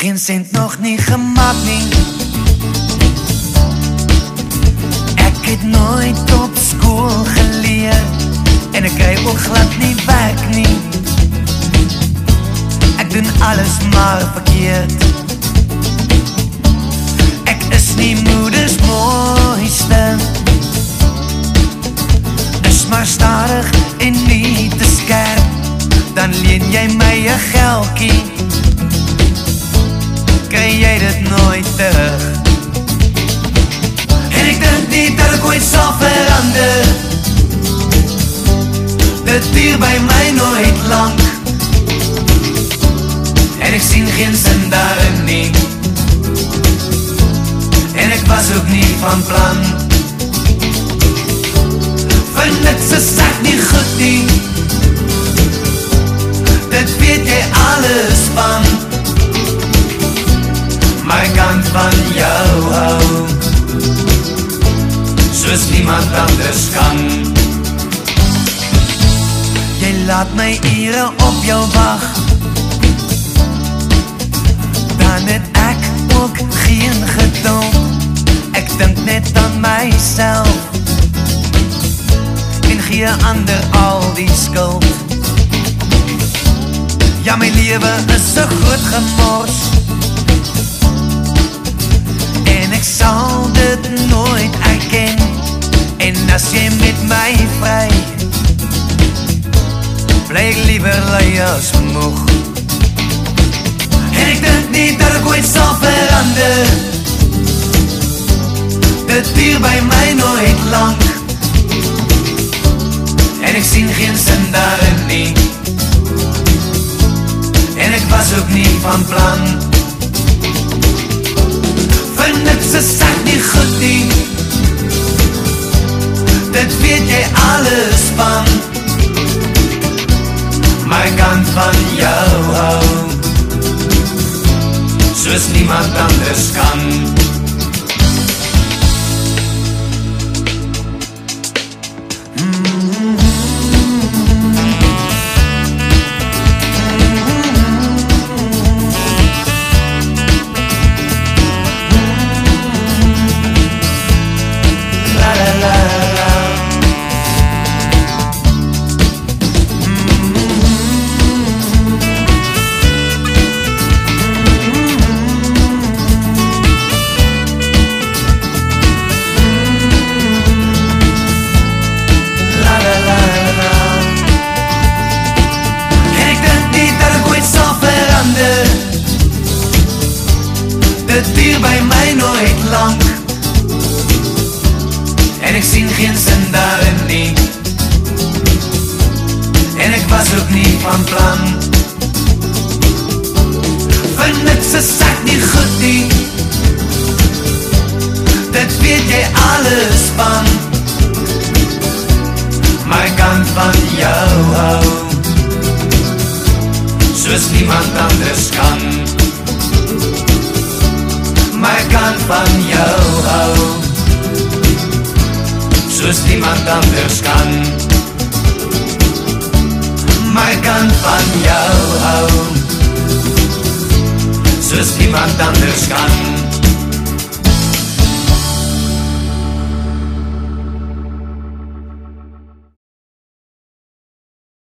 Geen cent nog nie gemaak nie. Ek het nooit op skool geleer en ek kry ook glad nie werk nie. Ek doen alles maar verkeerd. Ek is nie moeders mooiste, is maar stadig en nie te skerp. Dan leen jy my 'n geldjie, kry jy dit nooit terug. En ek dink nie dat ek ooit sal verander. Dit duur by my nooit lang, en ek sien geen sin daarin nie. En ek was ook nie van plan. Vir niks is ek nie goed nie. Dit weet jy alles van. My kant van jou hou, soos niemand anders kan. Jy laat my ure op jou wag, dan het ek ook geen geduld. Ek dink net aan myself en gee ander al die skuld. Ja, my lewe is so groot gemors, en ek sal dit nooit erken. En as jy met my vry, bly ek liever lui as moeg. En ek dink nie dat ek ooit sal verander. Dit duur by my nooit lang, en ek sien geen sin daarin nie. En ek was ook nie van plan. Vir niks is ek nie goed nie. Dit weet jy alles van. My kant van jou hou, soos niemand anders kan. Dit duur by my nooit lang, en ek sien geen sin daarin nie. En ek was ook nie van plan. Vir niks is ek nie goed nie. Dit weet jy alles van. My kant van jou hou, soos niemand anders kan. My kant van jou hou, soos niemand anders kan. My kant van jou hou, soos niemand anders kan.